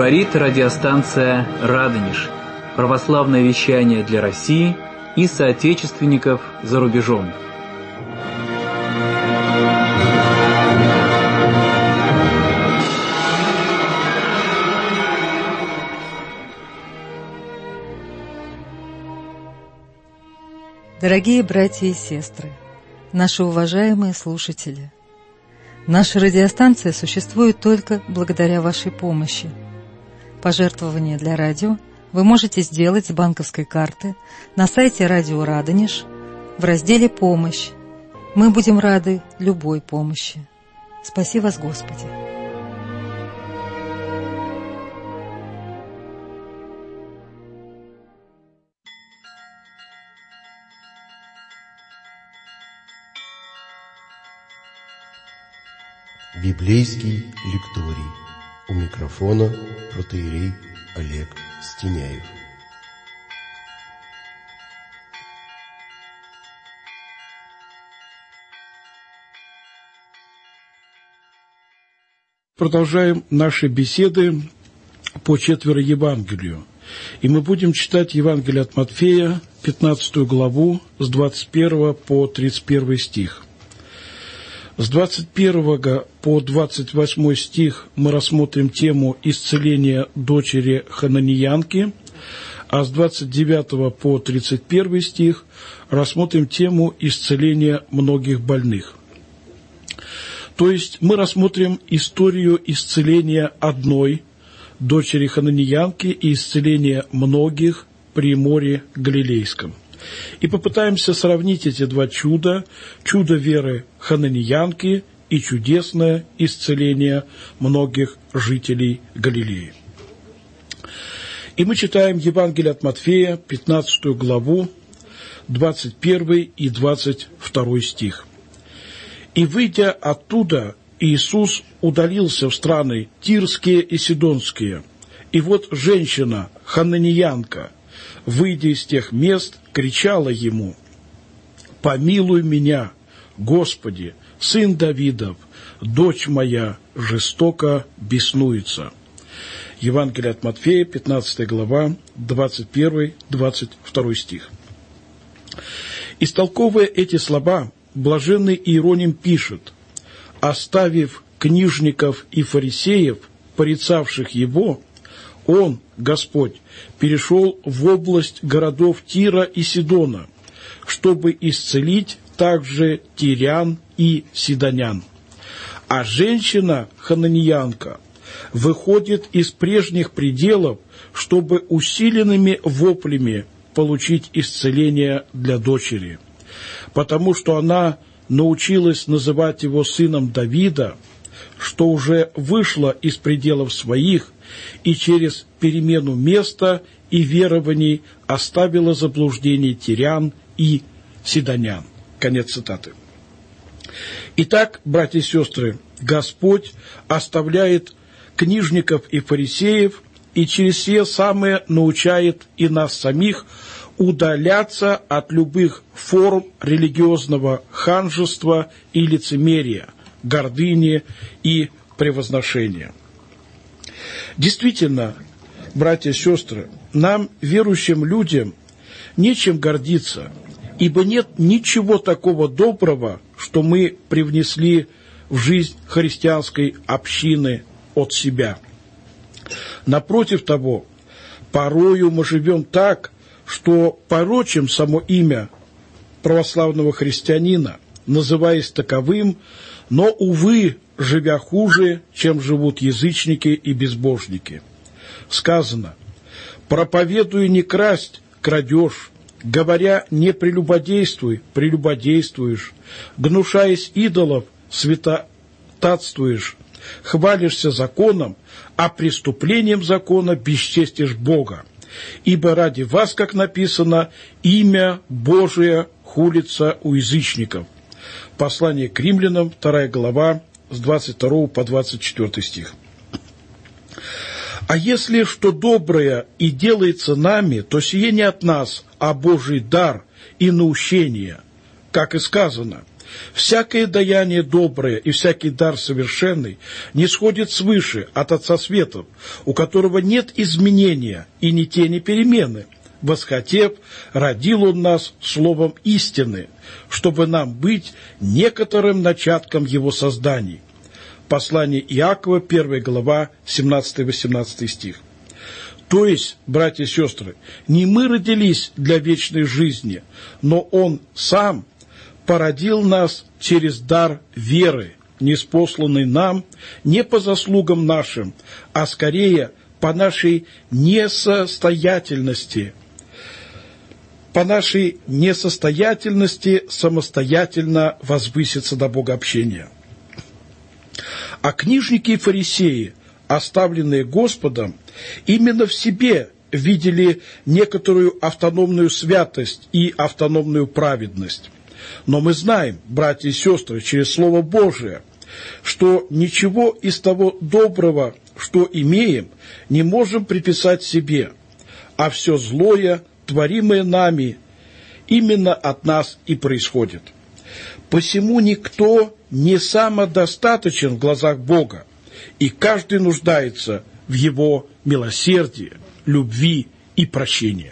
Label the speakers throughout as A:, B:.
A: Говорит радиостанция «Радонеж». Православное вещание для России и соотечественников за рубежом.
B: Дорогие братья и сестры, наши уважаемые слушатели, наша радиостанция существует только благодаря вашей помощи. Пожертвования для радио вы можете сделать с банковской карты на сайте Радио Радонеж в разделе «Помощь». Мы будем рады любой помощи. Спаси вас, Господи!
C: Библейский лекторий. У микрофона протоиерей Олег Стеняев.
D: Продолжаем наши беседы по четверо Евангелию. И мы будем читать Евангелие от Матфея, 15 главу, с 21 по 31 стих. С 21 по 28 стих мы рассмотрим тему исцеления дочери хананеянки, а с 29 по 31 стих рассмотрим тему исцеления многих больных. То есть мы рассмотрим историю исцеления одной дочери хананеянки и исцеления многих при море Галилейском. И попытаемся сравнить эти два чуда: чудо веры хананеянки и чудесное исцеление многих жителей Галилеи. И мы читаем Евангелие от Матфея, 15 главу, 21 и 22 стих. «И, выйдя оттуда, Иисус удалился в страны Тирские и Сидонские. И вот женщина, хананеянка, выйдя из тех мест, кричала ему: «Помилуй меня, Господи, сын Давидов, дочь моя жестоко беснуется». Евангелие от Матфея, 15 глава, 21-22 стих. Истолковывая эти слова, блаженный Иероним пишет: «Оставив книжников и фарисеев, порицавших его, он, Господь, перешел в область городов Тира и Сидона, чтобы исцелить также тирян и сидонян. А женщина хананеянка выходит из прежних пределов, чтобы усиленными воплями получить исцеление для дочери, потому что она научилась называть его сыном Давида, что уже вышла из пределов своих и через перемену места и верований оставила заблуждение тирян и сидонян». Конец цитаты. Итак, братья и сестры, Господь оставляет книжников и фарисеев и через все самые научает и нас самих удаляться от любых форм религиозного ханжества и лицемерия, гордыни и превозношения. Действительно, братья и сестры, нам, верующим людям, нечем гордиться, ибо нет ничего такого доброго, что мы привнесли в жизнь христианской общины от себя. Напротив того, порою мы живем так, что порочим само имя православного христианина, называясь таковым, но, увы, живя хуже, чем живут язычники и безбожники. Сказано: «Проповедуя не красть, крадешь, говоря не прелюбодействуй, прелюбодействуешь, гнушаясь идолов, святотатствуешь, хвалишься законом, а преступлением закона бесчестишь Бога. Ибо ради вас, как написано, имя Божие хулится у язычников». Послание к римлянам, 2 глава, с 22 по 24 стих. «А если что доброе и делается нами, то сие не от нас, а Божий дар и наущение, как и сказано: Всякое даяние доброе и всякий дар совершенный не сходит свыше от Отца Светов, у которого нет изменения и ни тени перемены. Восхотев, родил Он нас словом истины, чтобы нам быть некоторым начатком Его созданий. Послание Иакова, 1 глава, 17-18 стих. То есть, братья и сестры, не мы родились для вечной жизни, но Он Сам породил нас через дар веры, ниспосланный нам не по заслугам нашим, а скорее по нашей несостоятельности, самостоятельно возвыситься до богообщения. А книжники и фарисеи, оставленные Господом, именно в себе видели некоторую автономную святость и автономную праведность. Но мы знаем, братья и сестры, через Слово Божие, что ничего из того доброго, что имеем, не можем приписать себе, а все злое, творимое нами, именно от нас и происходит. Посему никто не самодостаточен в глазах Бога, и каждый нуждается в Его милосердии, любви и прощении.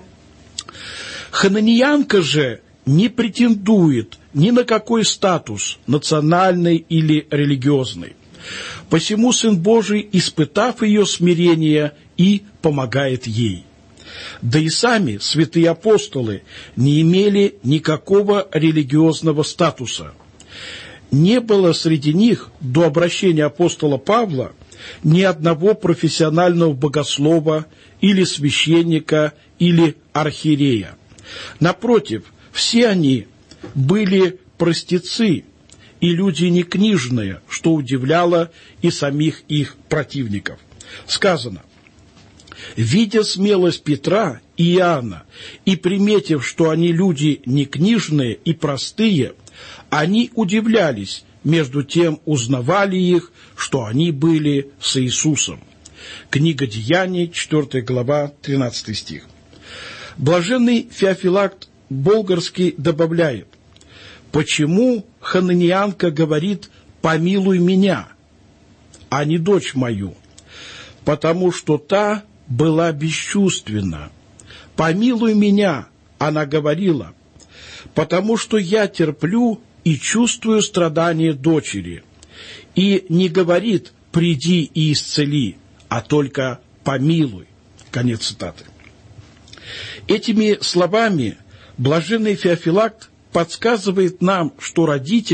D: Хананиянка же не претендует ни на какой статус, национальный или религиозный. Посему Сын Божий, испытав ее смирение, и помогает ей. Да и сами святые апостолы не имели никакого религиозного статуса. Не было среди них до обращения апостола Павла ни одного профессионального богослова или священника или архиерея. Напротив, все они были простецы и люди некнижные, что удивляло и самих их противников. Сказано: «Видя смелость Петра и Иоанна и приметив, что они люди некнижные и простые, они удивлялись, между тем узнавали их, что они были с Иисусом». Книга Деяний, 4 глава, 13 стих. Блаженный Феофилакт Болгарский добавляет: «Почему хананиянка говорит: помилуй меня, а не дочь мою? Потому что та была бесчувственна. Помилуй меня, она говорила, потому что я терплю и чувствую страдания дочери. И не говорит: приди и исцели, а только помилуй». Конец цитаты. Этими словами блаженный Феофилакт подсказывает нам, что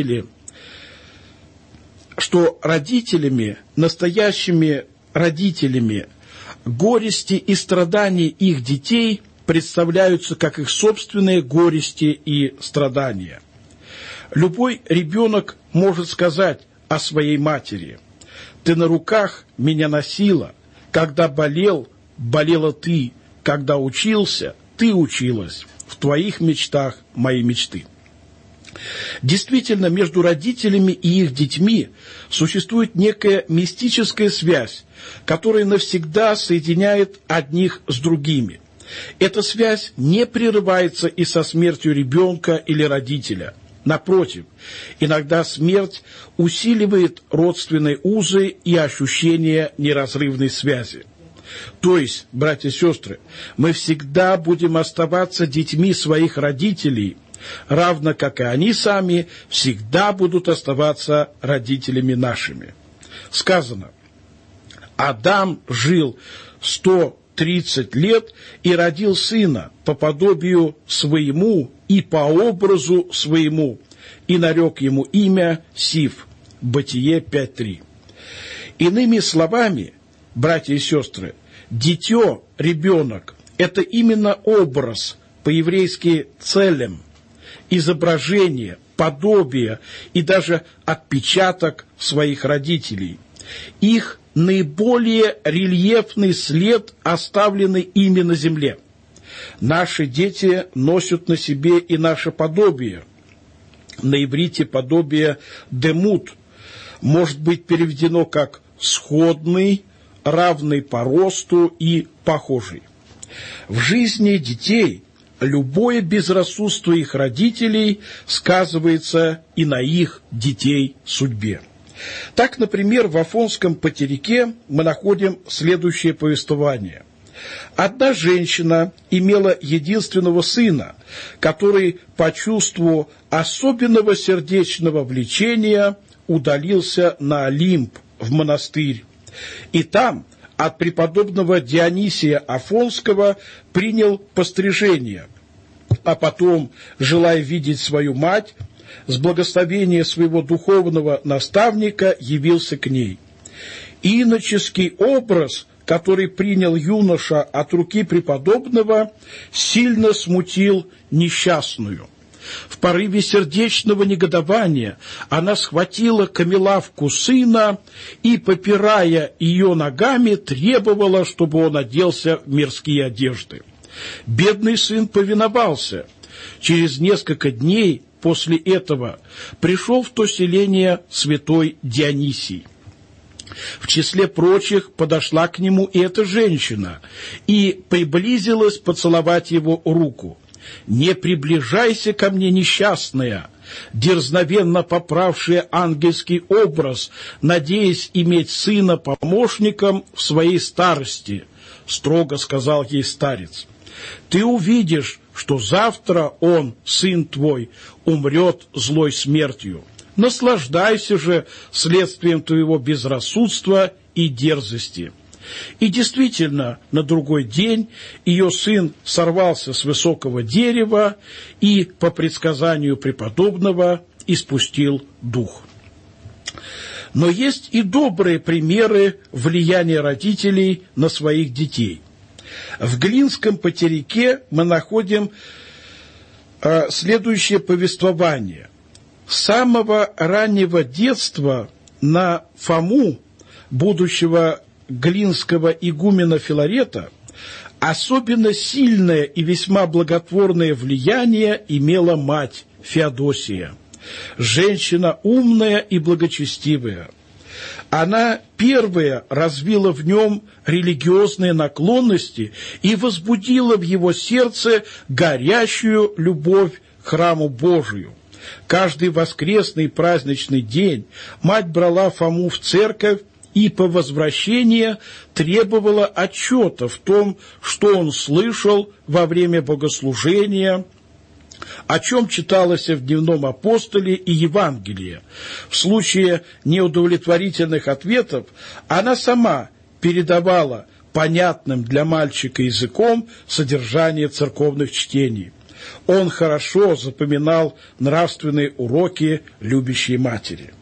D: родителями, настоящими родителями, горести и страдания их детей представляются как их собственные горести и страдания. Любой ребенок может сказать о своей матери: «Ты на руках меня носила, когда болел, болела ты, когда учился, ты училась, в твоих мечтах мои мечты». Действительно, между родителями и их детьми существует некая мистическая связь, которая навсегда соединяет одних с другими. Эта связь не прерывается и со смертью ребенка или родителя. Напротив, иногда смерть усиливает родственные узы и ощущение неразрывной связи. То есть, братья и сестры, мы всегда будем оставаться детьми своих родителей, равно как и они сами всегда будут оставаться родителями нашими. Сказано: Адам жил 130 лет и родил сына по подобию своему и по образу своему, и нарек ему имя Сиф. Бытие 5:3. Иными словами, братья и сестры, дитё, ребенок, это именно образ, по-еврейски целем, изображение, подобие и даже отпечаток своих родителей. Их наиболее рельефный след, оставленный ими на земле. Наши дети носят на себе и наше подобие. На иврите подобие «демут» может быть переведено как «сходный», «равный по росту» и «похожий». В жизни детей любое безрассудство их родителей сказывается и на их детей судьбе. Так, например, в Афонском потеряке мы находим следующее повествование. Одна женщина имела единственного сына, который по чувству особенного сердечного влечения удалился на Олимп, в монастырь, и там от преподобного Дионисия Афонского принял пострижение, а потом, желая видеть свою мать, с благословения своего духовного наставника явился к ней. Иноческий образ, который принял юноша от руки преподобного, сильно смутил несчастную. В порыве сердечного негодования она схватила камелавку сына и, попирая ее ногами, требовала, чтобы он оделся в мирские одежды. Бедный сын повиновался. Через несколько дней после этого пришел в то селение святой Дионисий. В числе прочих подошла к нему и эта женщина и приблизилась поцеловать его руку. «Не приближайся ко мне, несчастная, дерзновенно поправшая ангельский образ, надеясь иметь сына помощником в своей старости», — строго сказал ей старец. «Ты увидишь, что завтра он, сын твой, умрет злой смертью. Наслаждайся же следствием твоего безрассудства и дерзости». И действительно, на другой день ее сын сорвался с высокого дерева и, по предсказанию преподобного, испустил дух. Но есть и добрые примеры влияния родителей на своих детей. В Глинском потеряке мы находим следующее повествование. С самого раннего детства на Фому, будущего глинского игумена Филарета, особенно сильное и весьма благотворное влияние имела мать Феодосия, женщина умная и благочестивая. Она первая развила в нем религиозные наклонности и возбудила в его сердце горящую любовь к храму Божию. Каждый воскресный праздничный день мать брала Фому в церковь и по возвращении требовала отчета в том, что он слышал во время богослужения, о чем читалось в дневном апостоле и Евангелии. В случае неудовлетворительных ответов она сама передавала понятным для мальчика языком содержание церковных чтений. Он хорошо запоминал нравственные уроки любящей матери.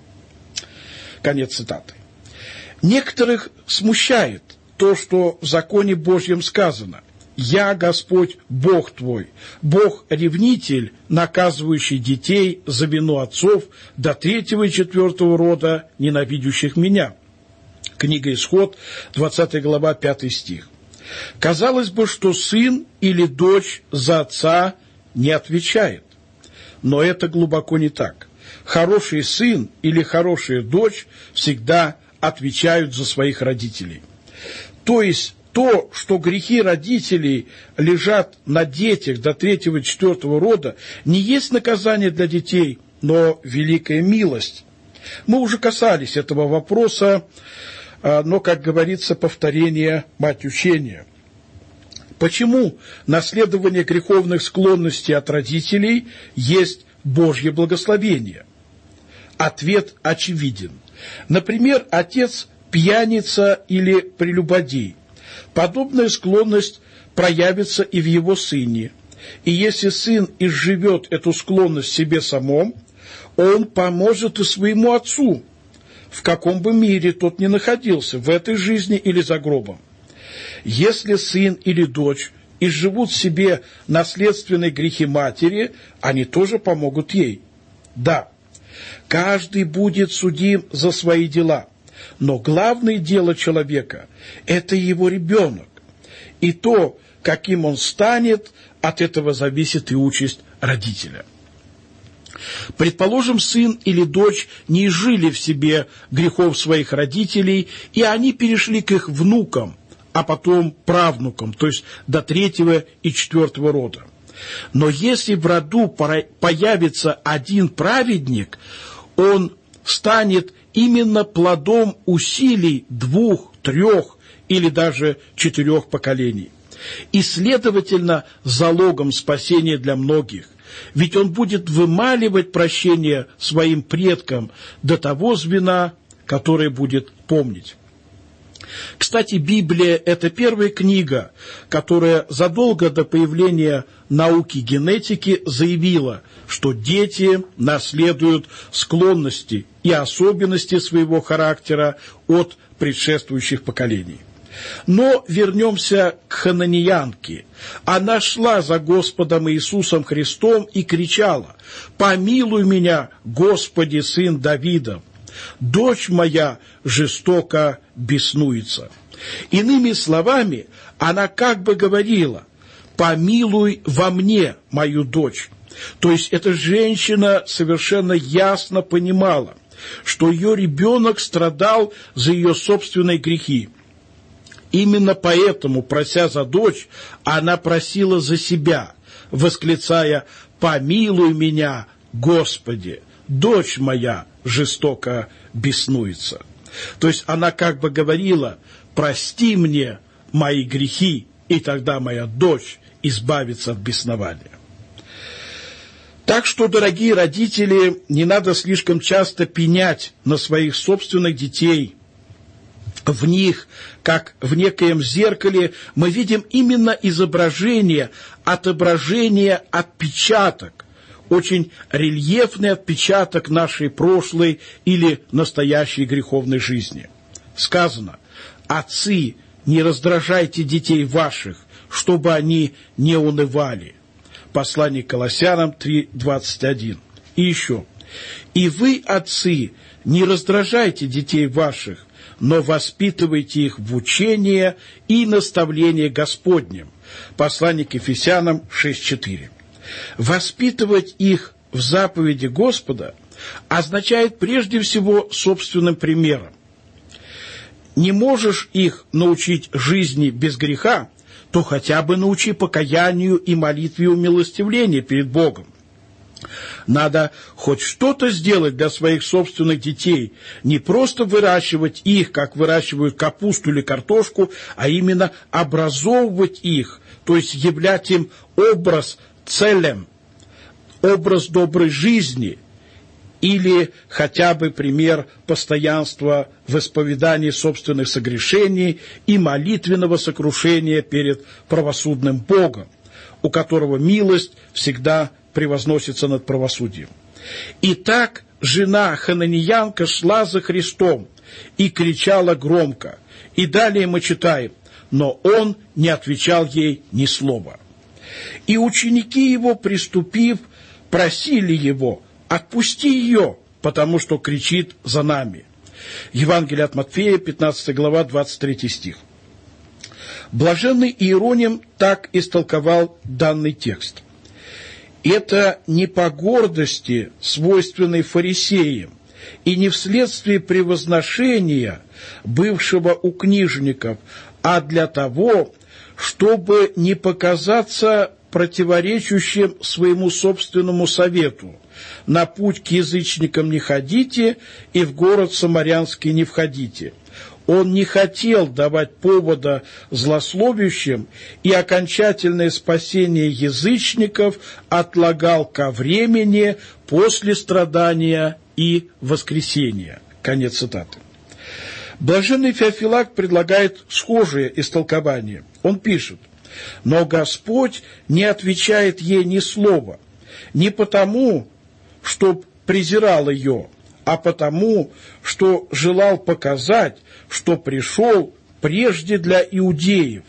D: Конец цитаты. Некоторых смущает то, что в законе Божьем сказано: «Я, Господь, Бог твой, Бог-ревнитель, наказывающий детей за вину отцов до 3-го и 4-го рода, ненавидящих меня». Книга Исход, 20 глава, 5 стих. Казалось бы, что сын или дочь за отца не отвечает. Но это глубоко не так. Хороший сын или хорошая дочь всегда отвечают за своих родителей. То есть то, что грехи родителей лежат на детях до 3-го и 4-го рода, не есть наказание для детей, но великая милость. Мы уже касались этого вопроса, но, как говорится, повторение – мать учения. Почему наследование греховных склонностей от родителей есть Божье благословение? Ответ очевиден. Например, отец пьяница или прелюбодей. Подобная склонность проявится и в его сыне. И если сын изживет эту склонность в себе самом, он поможет и своему отцу, в каком бы мире тот ни находился, в этой жизни или за гробом. Если сын или дочь изживут в себе наследственные грехи матери, они тоже помогут ей. Да, каждый будет судим за свои дела, но главное дело человека – это его ребенок. И то, каким он станет, от этого зависит и участь родителя. Предположим, сын или дочь не изжили в себе грехов своих родителей, и они перешли к их внукам, а потом правнукам, то есть до 3-го и 4-го рода. Но если в роду появится один праведник, он станет именно плодом усилий 2, 3 или даже 4 поколений. И, следовательно, залогом спасения для многих. Ведь он будет вымаливать прощение своим предкам до того звена, которое будет помнить. Кстати, Библия – это первая книга, которая задолго до появления науки генетики заявила, что дети наследуют склонности и особенности своего характера от предшествующих поколений. Но вернемся к хананиянке. Она шла за Господом Иисусом Христом и кричала: «Помилуй меня, Господи, сын Давидов! Дочь моя жестоко беснуется». Иными словами, она как бы говорила: «Помилуй во мне мою дочь». То есть эта женщина совершенно ясно понимала, что ее ребенок страдал за ее собственные грехи. Именно поэтому, прося за дочь, она просила за себя, восклицая: «Помилуй меня, Господи! Дочь моя жестоко беснуется». То есть она как бы говорила: «Прости мне мои грехи, и тогда моя дочь избавится от беснования». Так что, дорогие родители, не надо слишком часто пенять на своих собственных детей. В них, как в некоем зеркале, мы видим именно изображение, отображение, отпечаток, очень рельефный отпечаток нашей прошлой или настоящей греховной жизни. Сказано: «Отцы, не раздражайте детей ваших, чтобы они не унывали». Послание к Колоссянам 3:21. И еще: «И вы, отцы, не раздражайте детей ваших, но воспитывайте их в учении и наставлении Господнем». Послание к Ефесянам 6:4. Воспитывать их в заповеди Господа означает прежде всего собственным примером. Не можешь их научить жизни без греха, то хотя бы научи покаянию и молитве умилостивления перед Богом. Надо хоть что-то сделать для своих собственных детей, не просто выращивать их, как выращивают капусту или картошку, а именно образовывать их, то есть являть им образ целем, образ доброй жизни, или хотя бы пример постоянства в исповедании собственных согрешений и молитвенного сокрушения перед правосудным Богом, у которого милость всегда превозносится над правосудием. Итак, жена хананиянка шла за Христом и кричала громко. И далее мы читаем: «Но он не отвечал ей ни слова». И ученики его, приступив, просили его: «Отпусти ее, потому что кричит за нами». Евангелие от Матфея, 15 глава, 23 стих. Блаженный Иероним так истолковал данный текст. Это не по гордости, свойственной фарисеям, и не вследствие превозношения, бывшего у книжников, а для того, чтобы не показаться противоречащим своему собственному совету: «На путь к язычникам не ходите, и в город самарянский не входите». Он не хотел давать повода злословящим, и окончательное спасение язычников отлагал ко времени после страдания и воскресения. Конец цитаты. Блаженный Феофилакт предлагает схожее истолкование. Он пишет: «Но Господь не отвечает ей ни слова, не потому, что презирал ее, а потому, что желал показать, что пришел прежде для иудеев,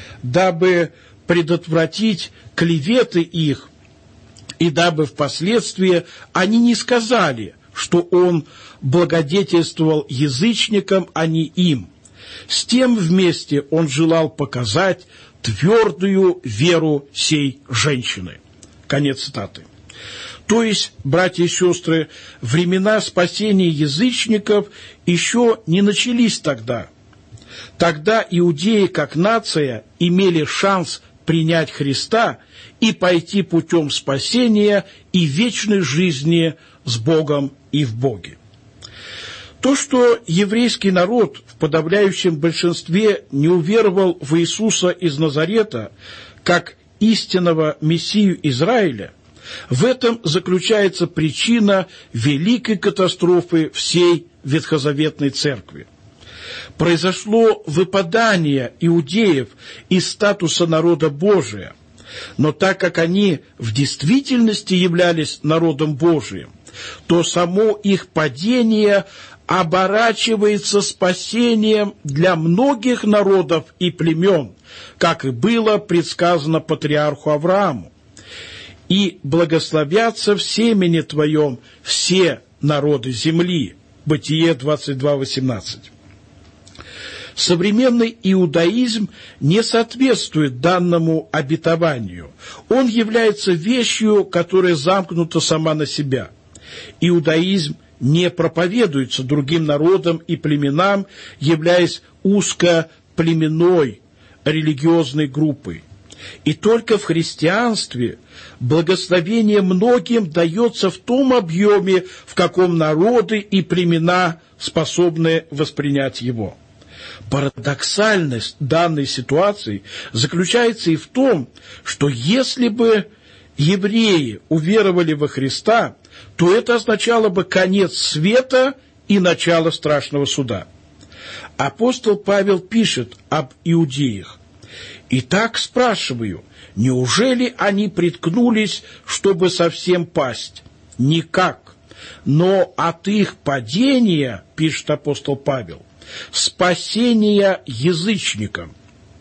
D: дабы предотвратить клеветы их, и дабы впоследствии они не сказали, что он благодетельствовал язычникам, а не им. С тем вместе он желал показать твердую веру сей женщины». Конец цитаты. То есть, братья и сестры, времена спасения язычников еще не начались тогда. Тогда иудеи, как нация, имели шанс принять Христа и пойти путем спасения и вечной жизни с Богом и в Боге. То, что еврейский народ в подавляющем большинстве не уверовал в Иисуса из Назарета как истинного Мессию Израиля, в этом заключается причина великой катастрофы всей ветхозаветной церкви. Произошло выпадание иудеев из статуса народа Божия, но так как они в действительности являлись народом Божиим, то само их падение оборачивается спасением для многих народов и племен, как и было предсказано патриарху Аврааму. «И благословятся в семени твоем все народы земли». Бытие 22:18. Современный иудаизм не соответствует данному обетованию. Он является вещью, которая замкнута сама на себя. Иудаизм не проповедуется другим народам и племенам, являясь узкоплеменной религиозной группой. И только в христианстве благословение многим дается в том объеме, в каком народы и племена способны воспринять его. Парадоксальность данной ситуации заключается и в том, что если бы евреи уверовали во Христа, то это означало бы конец света и начало страшного суда. Апостол Павел пишет об иудеях: «Итак, спрашиваю, неужели они приткнулись, чтобы совсем пасть? Никак. Но от их падения, — пишет апостол Павел, — спасение язычникам.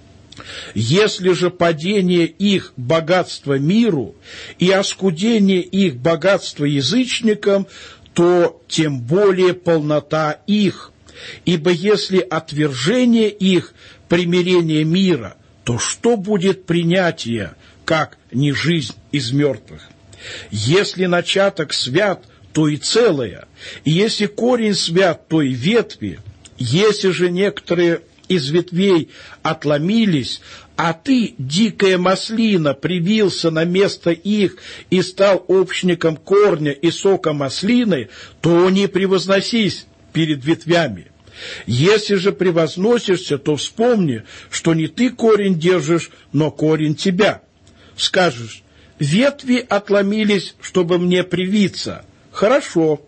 D: Если же падение их богатства миру и оскудение их богатства язычникам, то тем более полнота их. Ибо если отвержение их примирение мира, то что будет принятие, как не жизнь из мертвых? Если начаток свят, то и целое, и если корень свят, то и ветви. Если же некоторые из ветвей отломились, а ты, дикая маслина, привился на место их и стал общником корня и сока маслины, то не превозносись перед ветвями. Если же превозносишься, то вспомни, что не ты корень держишь, но корень тебя. Скажешь: ветви отломились, чтобы мне привиться. Хорошо.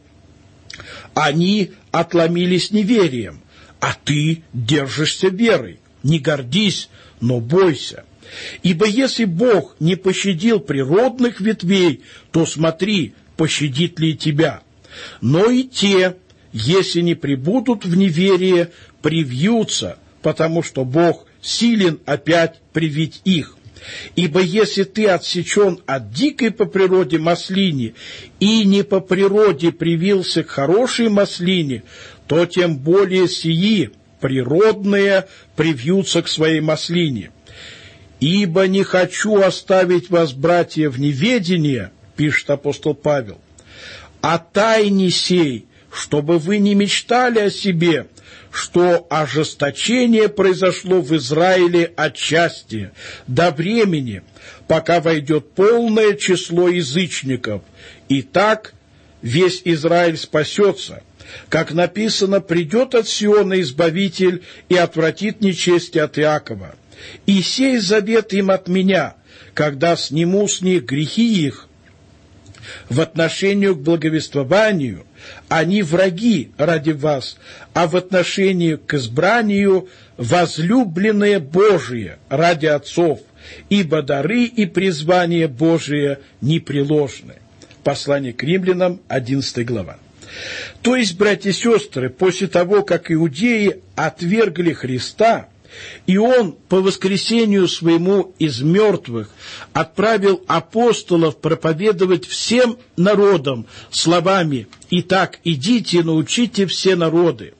D: Они отломились неверием, а ты держишься верой. Не гордись, но бойся. Ибо если Бог не пощадил природных ветвей, то смотри, пощадит ли и тебя. Но и те, если не пребудут в неверии, привьются, потому что Бог силен опять привить их. Ибо если ты отсечен от дикой по природе маслине и не по природе привился к хорошей маслине, то тем более сии природные привьются к своей маслине. Ибо не хочу оставить вас, братья, в неведении, пишет апостол Павел, о тайне сей, чтобы вы не мечтали о себе, что ожесточение произошло в Израиле отчасти, до времени, пока войдет полное число язычников, и так весь Израиль спасется. Как написано: придет от Сиона Избавитель и отвратит нечестие от Иакова. И сей завет им от меня, когда сниму с них грехи их. В отношении к благовествованию они враги ради вас, а в отношении к избранию возлюбленные Божие ради отцов, ибо дары и призвание Божие непреложны». Послание к Римлянам, 11 глава. То есть, братья и сестры, после того, как иудеи отвергли Христа, и Он по воскресению своему из мертвых отправил апостолов проповедовать всем народам словами: «Итак, идите, научите все народы».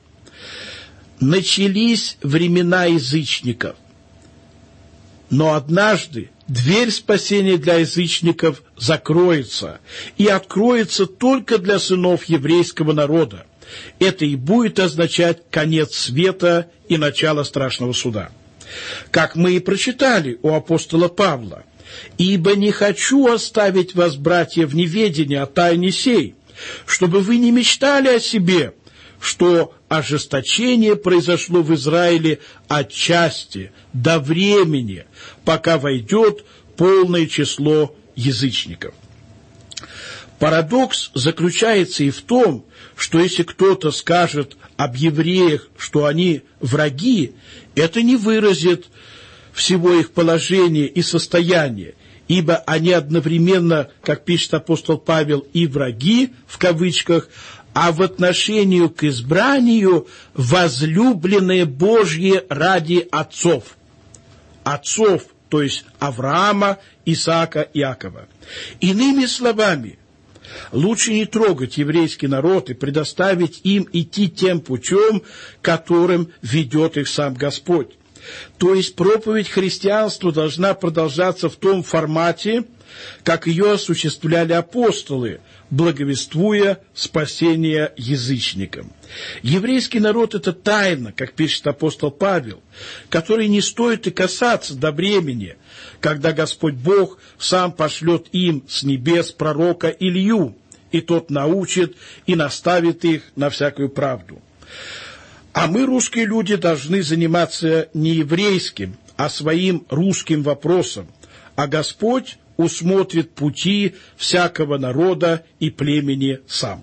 D: Начались времена язычников. Но однажды дверь спасения для язычников закроется и откроется только для сынов еврейского народа. Это и будет означать конец света и начало страшного суда. Как мы и прочитали у апостола Павла: «Ибо не хочу оставить вас, братья, в неведении о тайне сей, чтобы вы не мечтали о себе, что ожесточение произошло в Израиле отчасти, до времени, пока войдет полное число язычников». Парадокс заключается и в том, что если кто-то скажет об евреях, что они враги, это не выразит всего их положения и состояния, ибо они одновременно, как пишет апостол Павел, и враги, в кавычках, а в отношении к избранию возлюбленные Божьи ради отцов. Отцов, то есть Авраама, Исаака, Иакова. Иными словами, лучше не трогать еврейский народ и предоставить им идти тем путем, которым ведет их сам Господь. То есть проповедь христианства должна продолжаться в том формате, как ее осуществляли апостолы, благовествуя спасение язычникам. Еврейский народ – это тайна, как пишет апостол Павел, которой не стоит и касаться до времени, когда Господь Бог сам пошлет им с небес пророка Илью, и тот научит и наставит их на всякую правду. А мы, русские люди, должны заниматься не еврейским, а своим русским вопросом, а Господь усмотрит пути всякого народа и племени сам.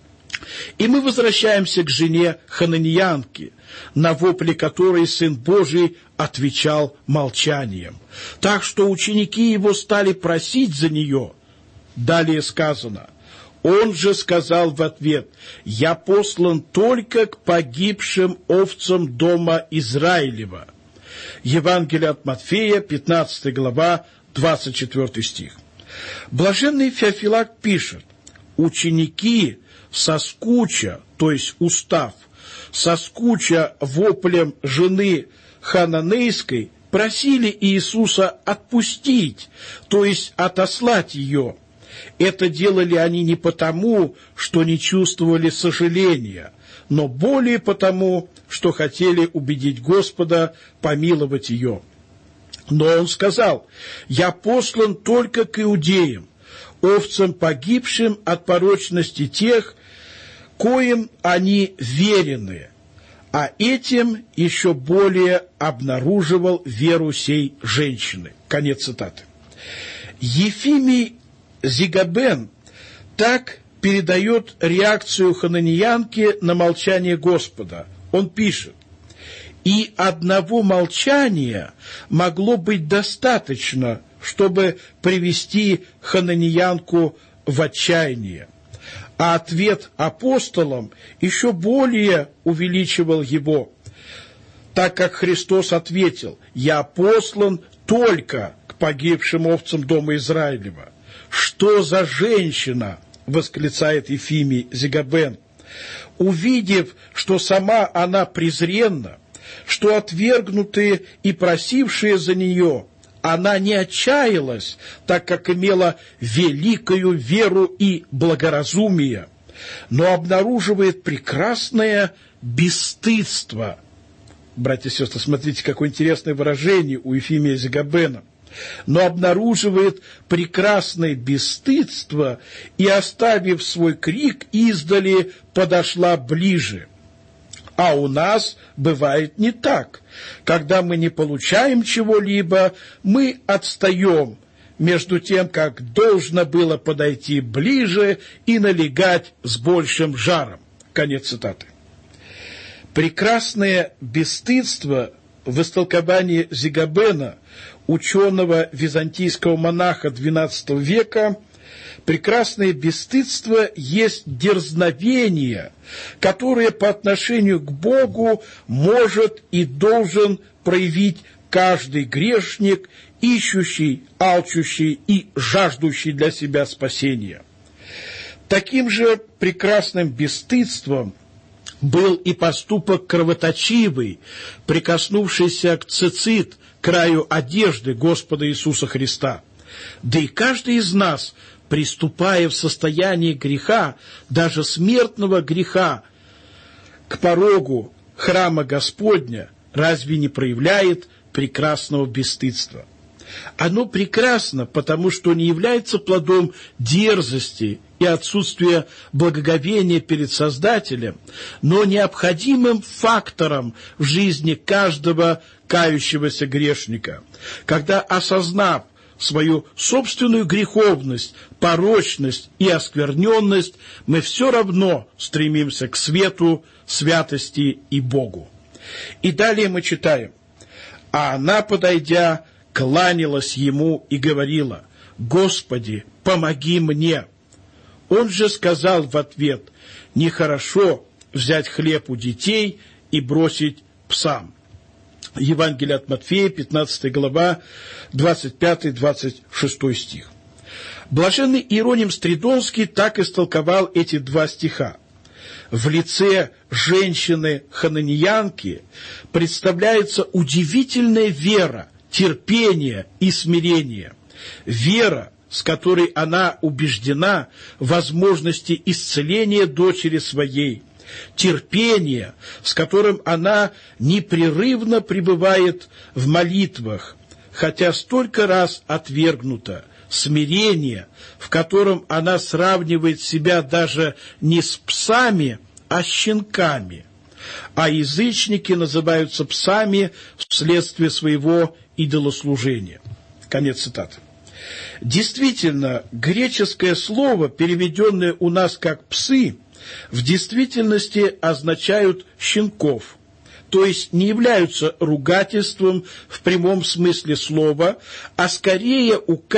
D: И мы возвращаемся к жене хананиянки, на вопли которой Сын Божий отвечал молчанием. Так что ученики его стали просить за нее. Далее сказано: «Он же сказал в ответ: я послан только к погибшим овцам дома Израилева». Евангелие от Матфея, 15 глава, 24 стих. Блаженный Феофилакт пишет: ученики, соскуча, то есть устав, соскуча воплем жены хананейской, просили Иисуса отпустить, то есть отослать ее. Это делали они не потому, что не чувствовали сожаления, но более потому, что хотели убедить Господа помиловать ее. Но он сказал: «Я послан только к иудеям, овцам погибшим от порочности тех, коим они верены». А этим еще более обнаруживал веру сей женщины. Конец цитаты. Ефимий Зигабен так передает реакцию хананиянки на молчание Господа. Он пишет: «И одного молчания могло быть достаточно, чтобы привести хананиянку в отчаяние». А ответ апостолам еще более увеличивал его, так как Христос ответил: «Я послан только к погибшим овцам дома Израилева». «Что за женщина?» — восклицает Ефимий Зигабен. Увидев, что сама она презренна, что отвергнутые и просившие за нее, она не отчаялась, так как имела великую веру и благоразумие, но обнаруживает прекрасное бесстыдство. Братья и сестры, смотрите, какое интересное выражение у Ефимия Зигабена. Но обнаруживает прекрасное бесстыдство и, оставив свой крик издали, подошла ближе. А у нас бывает не так. Когда мы не получаем чего-либо, мы отстаем, между тем, как должно было подойти ближе и налегать с большим жаром. Конец цитаты. Прекрасное бесстыдство в истолковании Зигабена, ученого византийского монаха XII века, прекрасное бесстыдство есть дерзновение, которое по отношению к Богу может и должен проявить каждый грешник, ищущий, алчущий и жаждущий для себя спасения. Таким же прекрасным бесстыдством был и поступок кровоточивый, прикоснувшийся к цицит, краю одежды Господа Иисуса Христа. Да и каждый из нас, приступая в состояние греха, даже смертного греха, к порогу храма Господня, разве не проявляет прекрасного бесстыдства. Оно прекрасно, потому что не является плодом дерзости и отсутствия благоговения перед Создателем, но необходимым фактором в жизни каждого кающегося грешника, когда, осознав свою собственную греховность, порочность и оскверненность, мы все равно стремимся к свету, святости и Богу. И далее мы читаем: «А она, подойдя, кланялась ему и говорила: Господи, помоги мне. Он же сказал в ответ: нехорошо взять хлеб у детей и бросить псам». Евангелие от Матфея, 15 глава, 25-26 стих. Блаженный Иероним Стридонский так истолковал эти два стиха. В лице женщины-хананиянки представляется удивительная вера, терпение и смирение. Вера, с которой она убеждена в возможности исцеления дочери своей. Терпение, с которым она непрерывно пребывает в молитвах, хотя столько раз отвергнута. Смирение, в котором она сравнивает себя даже не с псами, а с щенками. А язычники называются псами вследствие своего идолослужения. Конец цитаты. Действительно, греческое слово, переведенное у нас как «псы», в действительности означают щенков, то есть не являются ругательством в прямом смысле слова, а скорее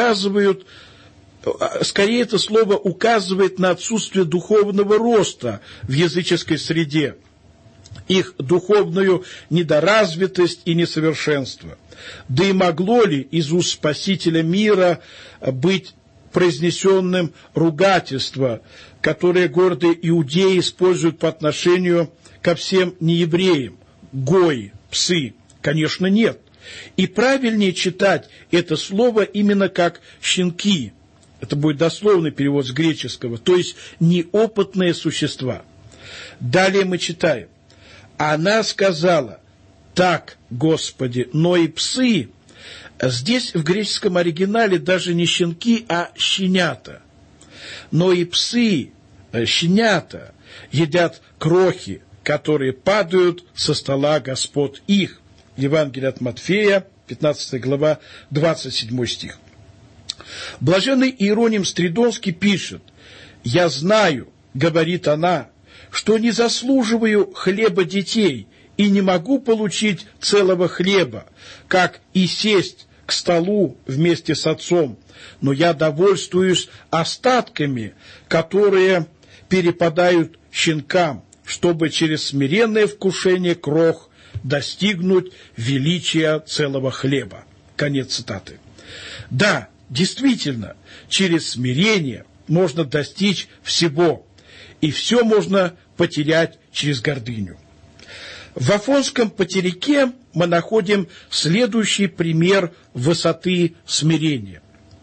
D: это слово указывает на отсутствие духовного роста в языческой среде, их духовную недоразвитость и несовершенство. Да и могло ли из уст Спасителя мира быть произнесенным ругательство, которое гордые иудеи используют по отношению ко всем неевреям? Гои, псы? Конечно, нет. И правильнее читать это слово именно как «щенки». Это будет дословный перевод с греческого, то есть неопытные существа. Далее мы читаем: «Она сказала: так, Господи, но и псы». Здесь в греческом оригинале даже не щенки, а щенята. Но и псы, щенята, едят крохи, которые падают со стола господ их. Евангелие от Матфея, 15 глава, 27 стих. Блаженный Иероним Стридонский пишет: «Я знаю, — говорит она, — что не заслуживаю хлеба детей и не могу получить целого хлеба, как и сесть к столу вместе с отцом, но я довольствуюсь остатками, которые перепадают щенкам, чтобы через смиренное вкушение крох достигнуть величия целого хлеба». Конец цитаты. Да, действительно, через смирение можно достичь всего, и все можно потерять через гордыню. В Афонском потеряке мы находим следующий пример высоты смирения.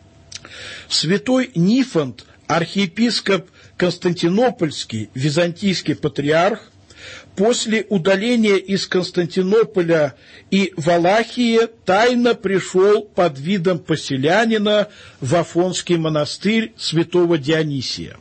D: Святой Нифонт, архиепископ Константинопольский, византийский патриарх, после удаления из Константинополя и Валахии тайно пришел под видом поселянина в Афонский монастырь святого Дионисия.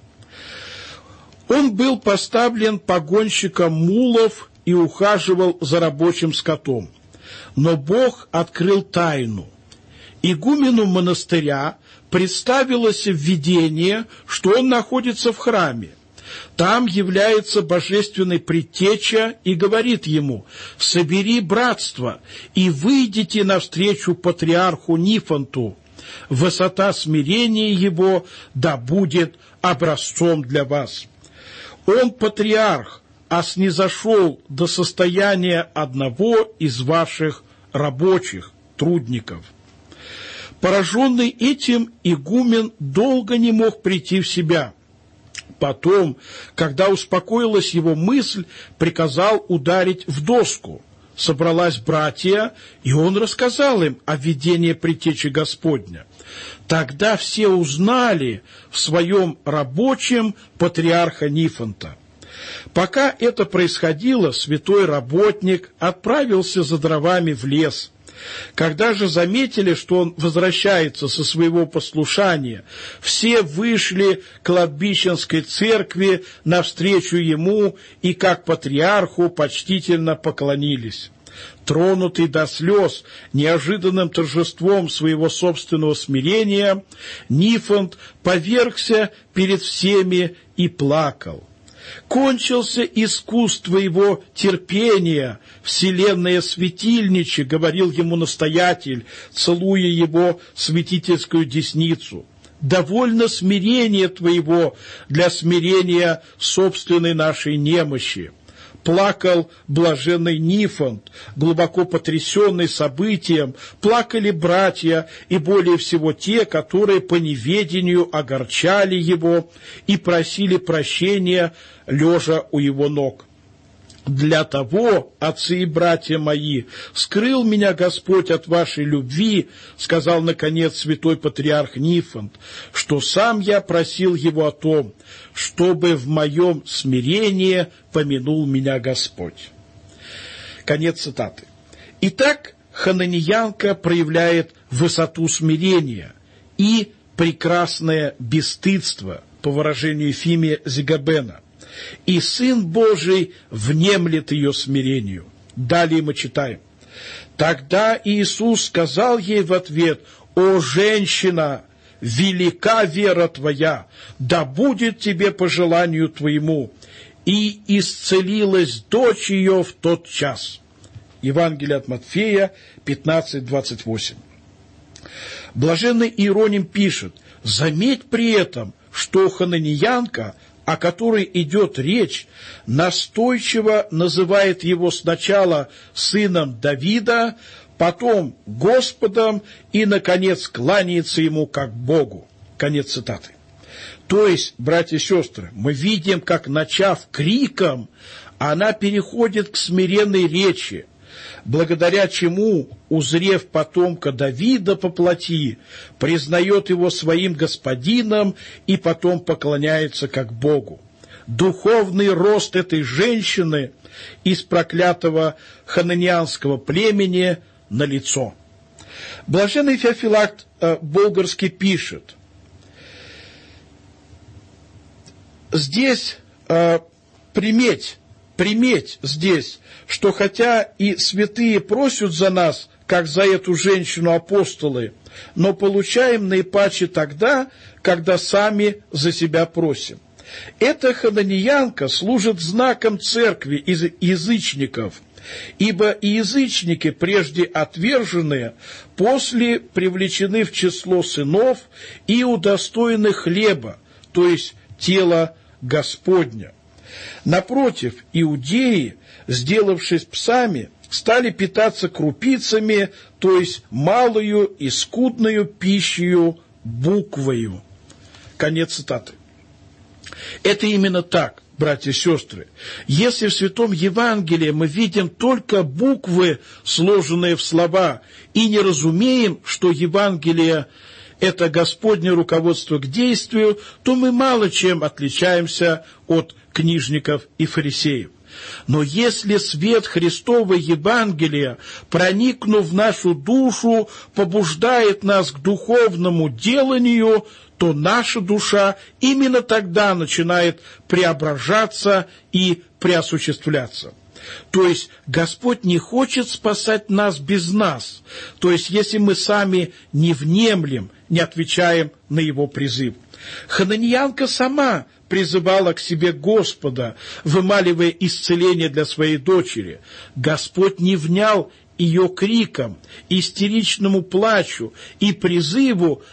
D: Он был поставлен погонщиком мулов и ухаживал за рабочим скотом. Но Бог открыл тайну. Игумену монастыря представилось видение, что он находится в храме. Там является божественный предтеча и говорит ему: «Собери братство и выйдите навстречу патриарху Нифонту. Высота смирения его да будет образцом для вас». Он патриарх, а снизошел до состояния одного из ваших рабочих, трудников. Пораженный этим, игумен долго не мог прийти в себя. Потом, когда успокоилась его мысль, приказал ударить в доску. Собралась братья, и он рассказал им о видении предтечи Господня. Тогда все узнали в своем рабочем патриарха Нифонта. Пока это происходило, святой работник отправился за дровами в лес. Когда же заметили, что он возвращается со своего послушания, все вышли к кладбищенской церкви навстречу ему и, как патриарху, почтительно поклонились. Тронутый до слез неожиданным торжеством своего собственного смирения, Нифонт повергся перед всеми и плакал. «Кончился искусство его терпения, вселенная светильниче», — говорил ему настоятель, целуя его святительскую десницу. «Довольно смирения твоего для смирения собственной нашей немощи». Плакал блаженный Нифонт, глубоко потрясенный событием, плакали братья, и более всего те, которые по неведению огорчали его и просили прощения, лежа у его ног. «Для того, отцы и братья мои, скрыл меня Господь от вашей любви, — сказал, наконец, святой патриарх Нифонт, — что сам я просил его о том, чтобы в моем смирении помянул меня Господь». Конец цитаты. Итак, хананиянка проявляет высоту смирения и прекрасное бесстыдство, по выражению Ефимия Зигабена. И Сын Божий внемлет ее смирению. Далее мы читаем. «Тогда Иисус сказал ей в ответ: «О, женщина, велика вера твоя, да будет тебе по желанию твоему». И исцелилась дочь ее в тот час». Евангелие от Матфея 15:28. Блаженный Иероним пишет: заметь при этом, что хананиянка, о которой идет речь, настойчиво называет его сначала сыном Давида, потом Господом и, наконец, кланяется ему как Богу. Конец цитаты. То есть, братья и сестры, мы видим, как, начав криком, она переходит к смиренной речи, благодаря чему, узрев потомка Давида по плоти, признает его своим господином и потом поклоняется как Богу. Духовный рост этой женщины из проклятого хананианского племени налицо. Блаженный Феофилакт Болгарский пишет: здесь приметь здесь, что хотя и святые просят за нас, как за эту женщину апостолы, но получаем наипаче тогда, когда сами за себя просим. Эта хананиянка служит знаком церкви из язычников, ибо и язычники, прежде отверженные, после привлечены в число сынов и удостоены хлеба, то есть тела Господня. Напротив, иудеи, сделавшись псами, стали питаться крупицами, то есть малою и скудною пищею буквою. Конец цитаты. Это именно так, братья и сестры. Если в Святом Евангелии мы видим только буквы, сложенные в слова, и не разумеем, что Евангелие – это Господне руководство к действию, то мы мало чем отличаемся от книжников и фарисеев. Но если свет Христова Евангелия, проникнув в нашу душу, побуждает нас к духовному деланию, то наша душа именно тогда начинает преображаться и преосуществляться. То есть Господь не хочет спасать нас без нас, то есть если мы сами не внемлем, не отвечаем на Его призыв. Хананиянка сама призывала к себе Господа, вымаливая исцеление для своей дочери. Господь не внял ее криком, истеричному плачу и призыву,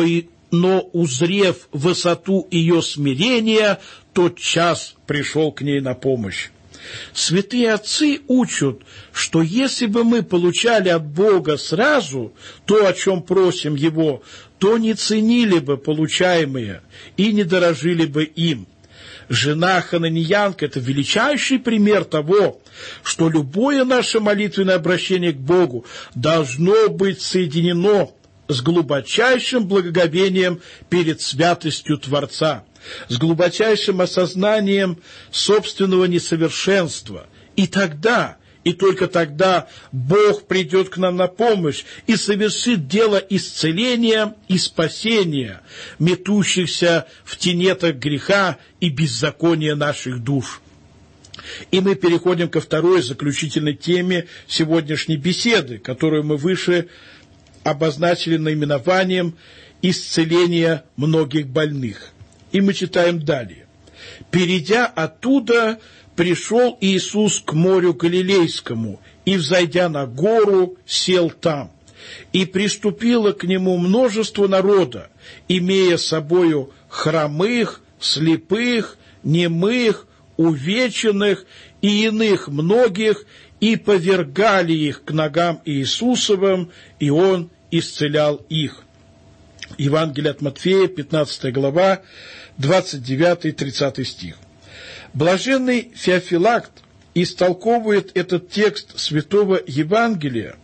D: но узрев высоту ее смирения, тотчас пришел к ней на помощь. Святые отцы учат, что если бы мы получали от Бога сразу то, о чем просим Его, то не ценили бы получаемое и не дорожили бы им. Жена хананиянка – это величайший пример того, что любое наше молитвенное обращение к Богу должно быть соединено с глубочайшим благоговением перед святостью Творца, с глубочайшим осознанием собственного несовершенства. И тогда и только тогда Бог придет к нам на помощь и совершит дело исцеления и спасения метущихся в тенетах греха и беззакония наших душ. И мы переходим ко второй заключительной теме сегодняшней беседы, которую мы выше обозначили наименованием «Исцеление многих больных». И мы читаем далее. «Перейдя оттуда, пришел Иисус к морю Галилейскому, и, взойдя на гору, сел там. И приступило к нему множество народа, имея с собою хромых, слепых, немых, увеченных и иных многих, и повергали их к ногам Иисусовым, и Он исцелял их». Евангелие от Матфея, 15 глава, 29-30 стих. Блаженный Феофилакт истолковывает этот текст Святого Евангелия,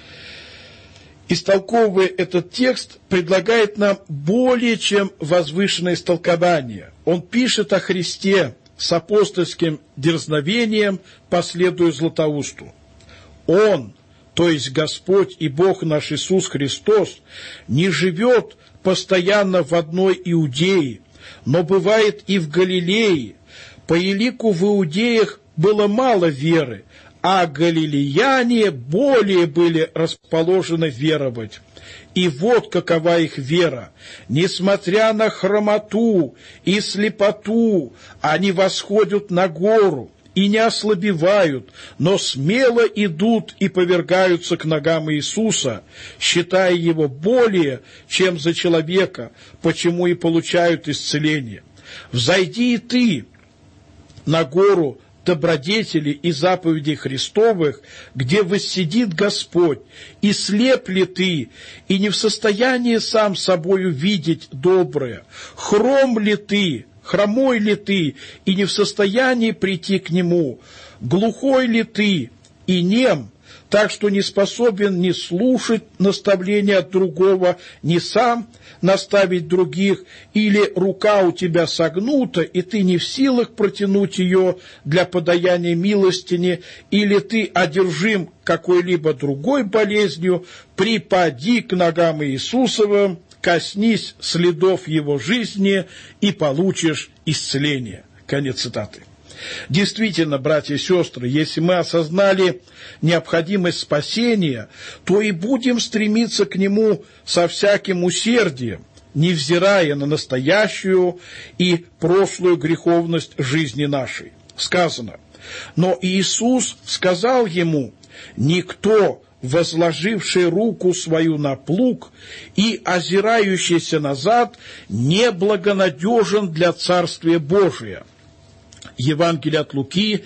D: истолковывая этот текст, предлагает нам более чем возвышенное истолкование. Он пишет о Христе с апостольским дерзновением, последуя Златоусту. Он, то есть Господь и Бог наш Иисус Христос, не живет постоянно в одной Иудее, но бывает и в Галилее. По елику в Иудеях было мало веры, а галилеяне более были расположены веровать. И вот какова их вера. Несмотря на хромоту и слепоту, они восходят на гору и не ослабевают, но смело идут и повергаются к ногам Иисуса, считая Его более, чем за человека, почему и получают исцеление. «Взойди и ты на гору добродетели и заповедей Христовых, где воссидит Господь, и слеп ли ты, и не в состоянии сам собою видеть доброе? Хромой ли ты, и не в состоянии прийти к Нему? Глухой ли ты, и нем, так что не способен ни слушать наставления от другого, ни сам наставить других, или рука у тебя согнута, и ты не в силах протянуть ее для подаяния милостыни, или ты одержим какой-либо другой болезнью, припади к ногам Иисусовым, коснись следов Его жизни и получишь исцеление». Конец цитаты. Действительно, братья и сестры, если мы осознали необходимость спасения, то и будем стремиться к нему со всяким усердием, невзирая на настоящую и прошлую греховность жизни нашей. Сказано: «Но Иисус сказал ему: никто, возложивший руку свою на плуг и озирающийся назад, неблагонадежен для Царствия Божия». Евангелие от Луки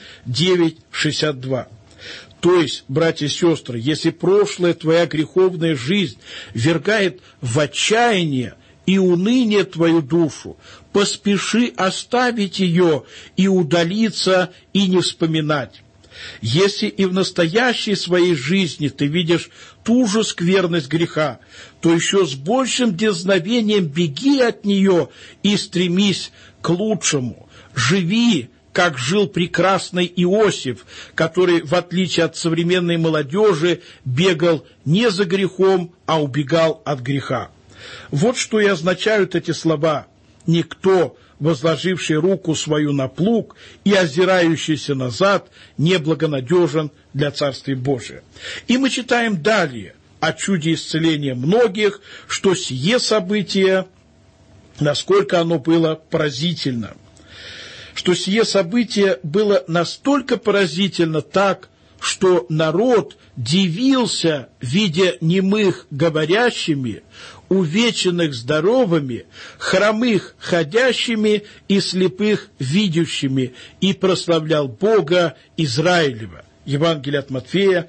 D: 9:62. То есть, братья и сестры, если прошлая твоя греховная жизнь ввергает в отчаяние и уныние твою душу, поспеши оставить ее и удалиться, и не вспоминать. Если и в настоящей своей жизни ты видишь ту же скверность греха, то еще с большим дерзновением беги от нее и стремись к лучшему. Живи, как жил прекрасный Иосиф, который, в отличие от современной молодежи, бегал не за грехом, а убегал от греха. Вот что и означают эти слова: «Никто, возложивший руку свою на плуг и озирающийся назад, неблагонадежен для Царствия Божия». И мы читаем далее о чуде исцеления многих, что сие событие, насколько оно было поразительно. Что сие событие было настолько поразительно так, что народ дивился, видя немых говорящими, увеченных здоровыми, хромых ходящими и слепых видящими, и прославлял Бога Израилева. Евангелие от Матфея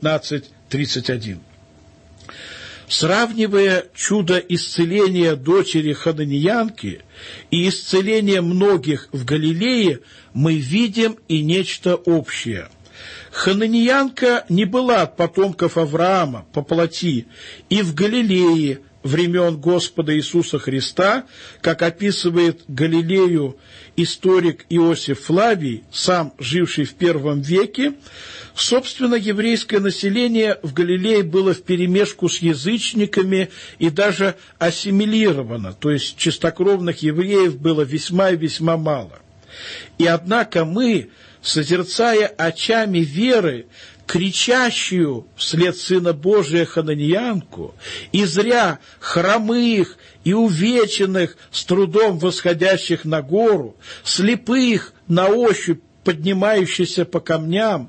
D: 15:31. Сравнивая чудо исцеления дочери хананиянки и исцеление многих в Галилее, мы видим и нечто общее. Хананиянка не была от потомков Авраама по плоти, и в Галилее времен Господа Иисуса Христа, как описывает Галилею историк Иосиф Флавий, сам живший в I веке, собственно, еврейское население в Галилее было вперемешку с язычниками и даже ассимилировано, то есть чистокровных евреев было весьма и весьма мало. И однако мы, созерцая очами веры кричащую вслед Сына Божия хананеянку, и зря хромых и увеченных, с трудом восходящих на гору, слепых на ощупь поднимающихся по камням,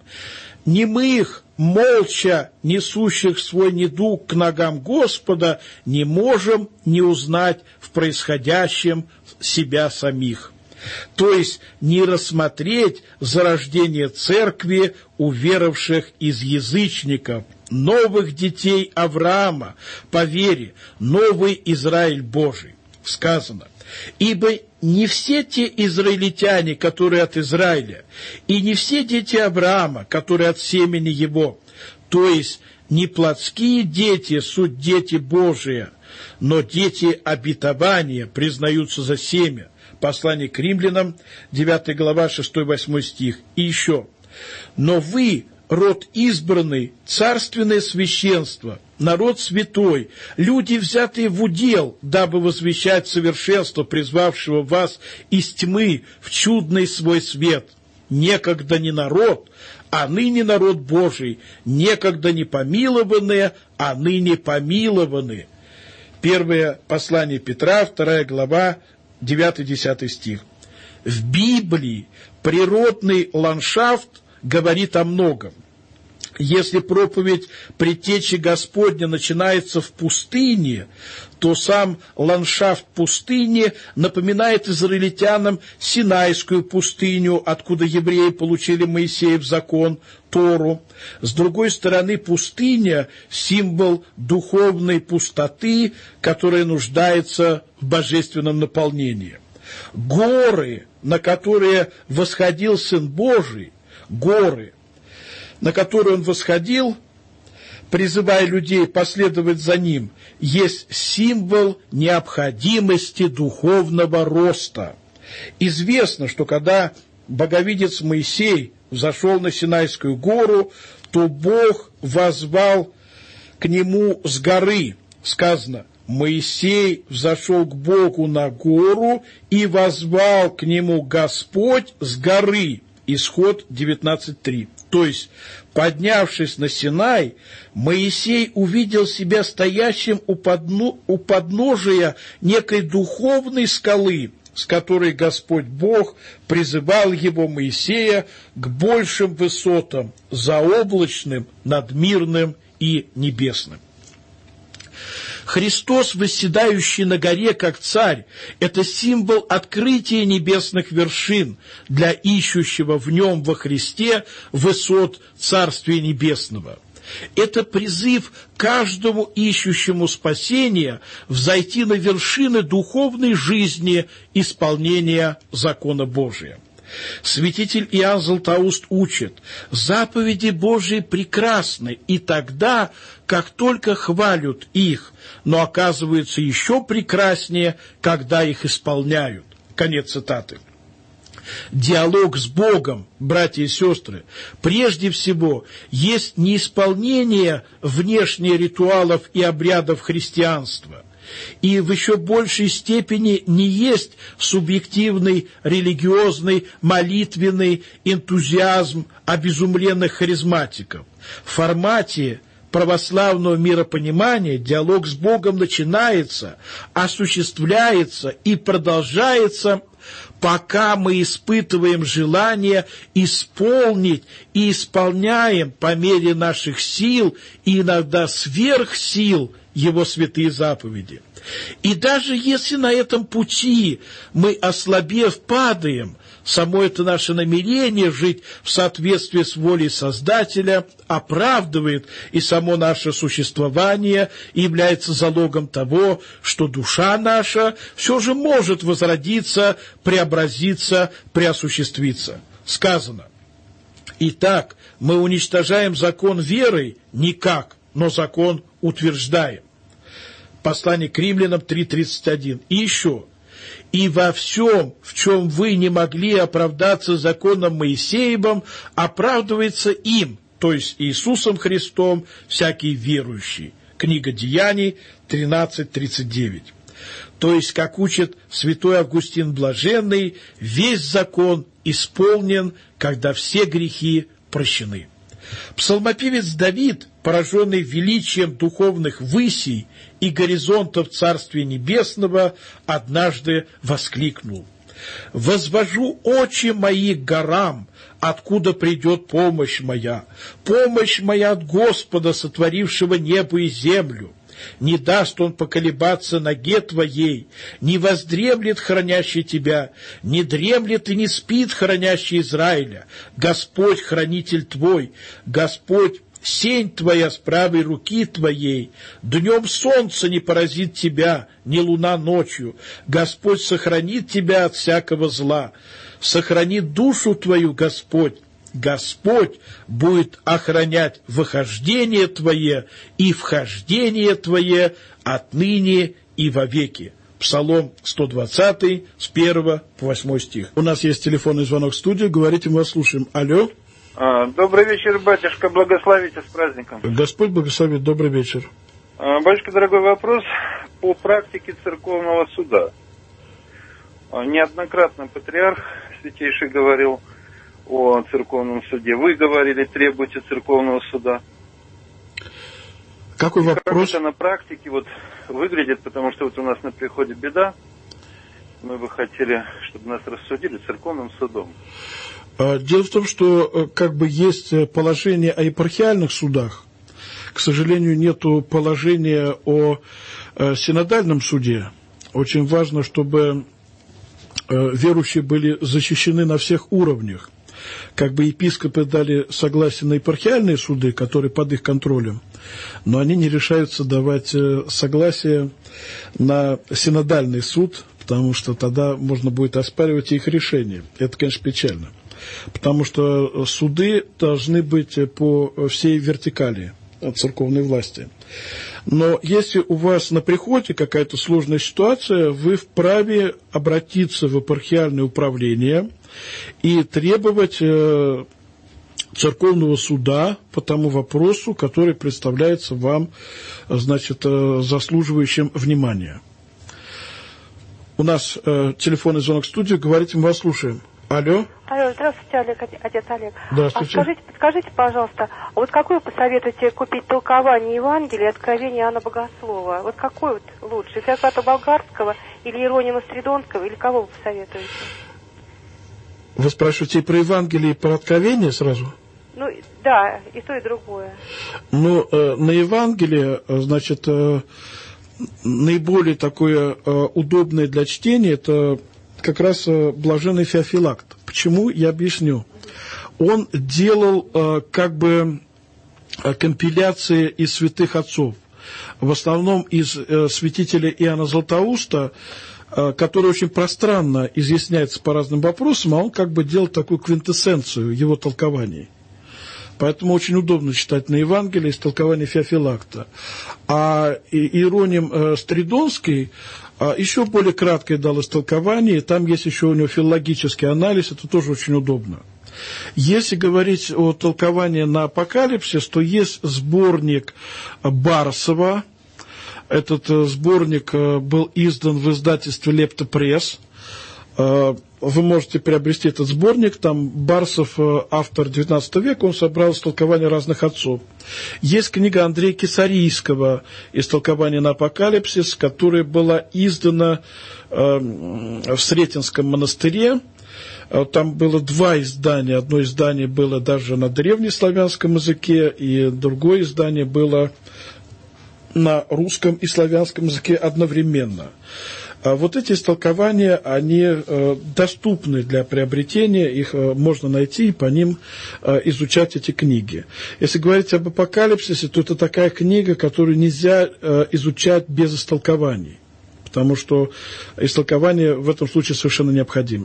D: немых, молча несущих свой недуг к ногам Господа, не можем не узнать в происходящем себя самих. То есть не рассмотреть зарождение церкви уверовавших из язычников, новых детей Авраама по вере, новый Израиль Божий. Сказано: «Ибо не все те израильтяне, которые от Израиля, и не все дети Авраама, которые от семени его, то есть не плотские дети, суть дети Божии, но дети обетования признаются за семя». Послание к римлянам, 9 глава, 6-8 стих. И еще: «Но вы, род избранный, царственное священство, народ святой, люди, взятые в удел, дабы возвещать совершенство призвавшего вас из тьмы в чудный свой свет. Некогда не народ, а ныне народ Божий, некогда не помилованные, а ныне помилованы». Первое послание Петра, 2 глава, 9-10 стих. В Библии природный ландшафт говорит о многом. Если проповедь предтечи Господня начинается в пустыне, то сам ландшафт пустыни напоминает израильтянам Синайскую пустыню, откуда евреи получили Моисеев закон, Тору. С другой стороны, пустыня – символ духовной пустоты, которая нуждается в божественном наполнении. Горы, на которые восходил Сын Божий, горы, на которые он восходил, призывая людей последовать за ним, есть символ необходимости духовного роста. Известно, что когда боговидец Моисей взошел на Синайскую гору, то Бог воззвал к нему с горы. Сказано: «Моисей взошел к Богу на гору, и воззвал к нему Господь с горы». Исход 19.3. То есть, поднявшись на Синай, Моисей увидел себя стоящим у подножия некой духовной скалы, с которой Господь Бог призывал его, Моисея, к большим высотам, заоблачным, надмирным и небесным. Христос, восседающий на горе как царь, это символ открытия небесных вершин для ищущего в нем во Христе высот Царствия Небесного. Это призыв каждому ищущему спасения взойти на вершины духовной жизни исполнения закона Божия. Святитель Иоанн Златоуст учит: заповеди Божии прекрасны и тогда, как только хвалят их, но оказываются еще прекраснее, когда их исполняют. Конец цитаты. Диалог с Богом, братья и сестры, прежде всего есть не исполнение внешних ритуалов и обрядов христианства, и в еще большей степени не есть субъективный, религиозный, молитвенный энтузиазм обезумленных харизматиков. В формате православного миропонимания диалог с Богом начинается, осуществляется и продолжается, пока мы испытываем желание исполнить и исполняем по мере наших сил и иногда сверх сил Его святые заповеди. И даже если на этом пути мы, ослабев, падаем, само это наше намерение жить в соответствии с волей Создателя оправдывает и само наше существование и является залогом того, что душа наша все же может возродиться, преобразиться, преосуществиться. Сказано: «Итак, мы уничтожаем закон верой никак, но закон утверждаем». Послание к Римлянам 3:31. И еще. «И во всем, в чем вы не могли оправдаться законом Моисеевым, оправдывается им», то есть Иисусом Христом, всякий верующий. Книга Деяний 13:39. То есть, как учит святой Августин Блаженный, весь закон исполнен, когда все грехи прощены. Псалмопевец Давид, пораженный величием духовных высей и горизонтов Царствия Небесного, однажды воскликнул: «Возвожу очи мои к горам, откуда придет помощь моя. Помощь моя от Господа, сотворившего небо и землю. Не даст он поколебаться ноге твоей, не воздремлет хранящий тебя, не дремлет и не спит хранящий Израиля. Господь хранитель твой, Господь сень твоя с правой руки твоей. Днем солнце не поразит тебя, ни луна ночью. Господь сохранит тебя от всякого зла. Сохранит душу твою Господь. Господь будет охранять выхождение твое и вхождение твое отныне и вовеки». Псалом 120, с 1 по 8 стих. У нас есть телефонный звонок в студию, говорите, мы вас слушаем. Алло.
E: Добрый вечер, батюшка, благословите с праздником.
D: Господь благословит, добрый вечер.
E: Батюшка, дорогой, вопрос по практике церковного суда. Неоднократно патриарх Святейший говорил о церковном суде. Вы говорили, требуете церковного суда.
D: Какой вопрос?
E: Как это на практике вот выглядит, потому что вот у нас на приходе беда. Мы бы хотели, чтобы нас рассудили церковным судом.
D: Дело в том, что как бы есть положение о епархиальных судах. К сожалению, нету положения о синодальном суде. Очень важно, чтобы верующие были защищены на всех уровнях. Как бы епископы дали согласие на епархиальные суды, которые под их контролем, но они не решаются давать согласие на синодальный суд, потому что тогда можно будет оспаривать их решение. Это, конечно, печально. Потому что суды должны быть по всей вертикали церковной власти. Но если у вас на приходе какая-то сложная ситуация, вы вправе обратиться в епархиальное управление и требовать церковного суда по тому вопросу, который представляется вам, значит, заслуживающим внимания. У нас телефонный звонок в студию, говорите, мы вас слушаем. Алло.
F: Алло, здравствуйте, отец Олег.
D: Здравствуйте.
F: Подскажите, пожалуйста, вот какое посоветуете купить толкование Евангелия и Откровения Иоанна Богослова? Вот какое вот лучше, Феофата Болгарского или Иеронима Стридонского, или кого вы посоветуете?
D: Вы спрашиваете и про Евангелие, и про Откровение сразу?
F: Ну, да, и то, и другое.
D: Ну, на Евангелие, значит, наиболее такое удобное для чтения, это как раз блаженный Феофилакт. Почему? Я объясню. Он делал как бы компиляции из святых отцов. В основном из святителя Иоанна Златоуста, который очень пространно изъясняется по разным вопросам, а он как бы делал такую квинтэссенцию его толкований. Поэтому очень удобно читать на Евангелии из толкования Феофилакта. А Иероним Стридонский еще более краткое дал истолкование, там есть еще у него филологический анализ, это тоже очень удобно. Если говорить о толковании на Апокалипсис, то есть сборник Барсова. Этот сборник был издан в издательстве Лептопресс. Вы можете приобрести этот сборник, там Барсов, автор XIX века, он собрал истолкования разных отцов. Есть книга Андрея Кесарийского «Истолкование на Апокалипсис», которая была издана в Сретенском монастыре. Там было два издания. Одно издание было даже на древнеславянском языке, и другое издание было на русском и славянском языке одновременно. Вот эти истолкования, они доступны для приобретения, их можно найти и по ним изучать эти книги. Если говорить об Апокалипсисе, то это такая книга, которую нельзя изучать без истолкований, потому что истолкование в этом случае совершенно необходимо.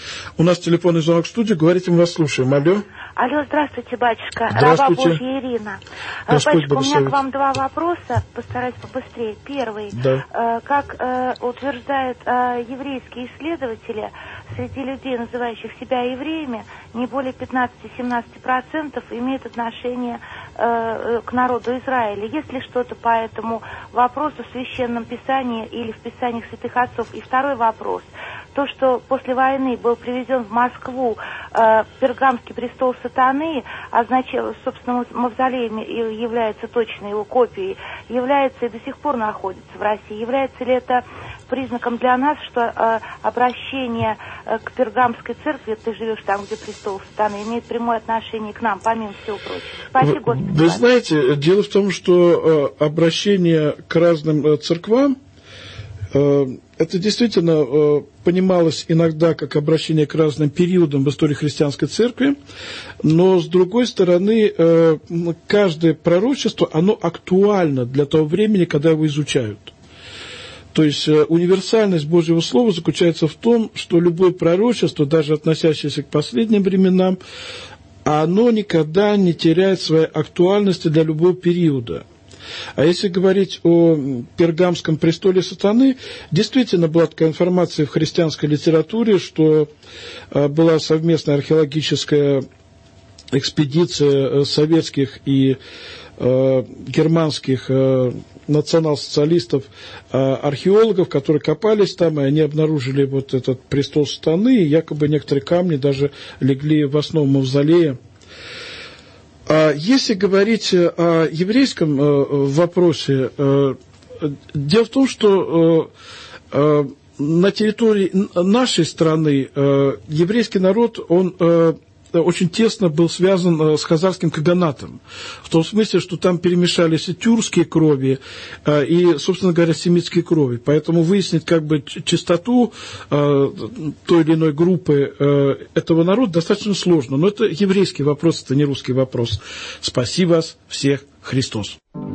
D: У нас телефонный звонок в студию. Говорите, мы вас слушаем. Алло.
G: Алло, здравствуйте, батюшка.
D: Здравствуйте.
G: Раба Божья Ирина.
D: Господь
G: Батюшка, у меня
D: благословит.
G: к вам два вопроса. Постараюсь побыстрее. Первый.
D: Да.
G: Как утверждают еврейские исследователи, среди людей, называющих себя евреями, не более 15-17% имеют отношение к народу Израиля. Есть ли что-то по этому вопросу в Священном Писании или в Писаниях святых отцов? И второй вопрос. То, что после войны был привезен в Москву Пергамский престол сатаны, собственно, мавзолеем является точной его копией, является и до сих пор находится в России. Является ли это признаком для нас, что обращение к Пергамской церкви, ты живешь там, где престол сатаны, имеет прямое отношение к нам, помимо всего прочего? Спасибо, Господи.
D: Вы знаете, дело в том, что обращение к разным церквам, это действительно понималось иногда как обращение к разным периодам в истории христианской церкви, но, с другой стороны, каждое пророчество, оно актуально для того времени, когда его изучают. То есть универсальность Божьего Слова заключается в том, что любое пророчество, даже относящееся к последним временам, оно никогда не теряет своей актуальности для любого периода. А если говорить о Пергамском престоле сатаны, действительно была такая информация в христианской литературе, что была совместная археологическая экспедиция советских и германских национал-социалистов, археологов, которые копались там, и они обнаружили вот этот престол сатаны, и якобы некоторые камни даже легли в основу мавзолея. Если говорить о еврейском вопросе, дело в том, что на территории нашей страны еврейский народ, он очень тесно был связан с хазарским каганатом, в том смысле, что там перемешались и тюркские крови, и, собственно говоря, семитские крови. Поэтому выяснить как бы чистоту той или иной группы этого народа достаточно сложно. Но это еврейский вопрос, это не русский вопрос. Спаси вас всех, Христос.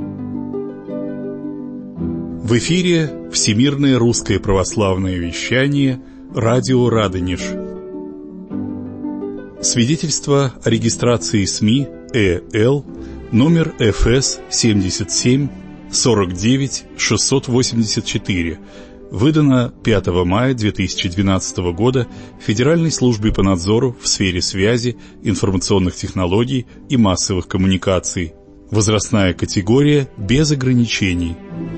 H: В эфире Всемирное русское православное вещание «Радио Радонеж». Свидетельство о регистрации СМИ ЭЛ номер ФС 77 49 684, выдано 5 мая 2012 года Федеральной службе по надзору в сфере связи, информационных технологий и массовых коммуникаций. Возрастная категория без ограничений.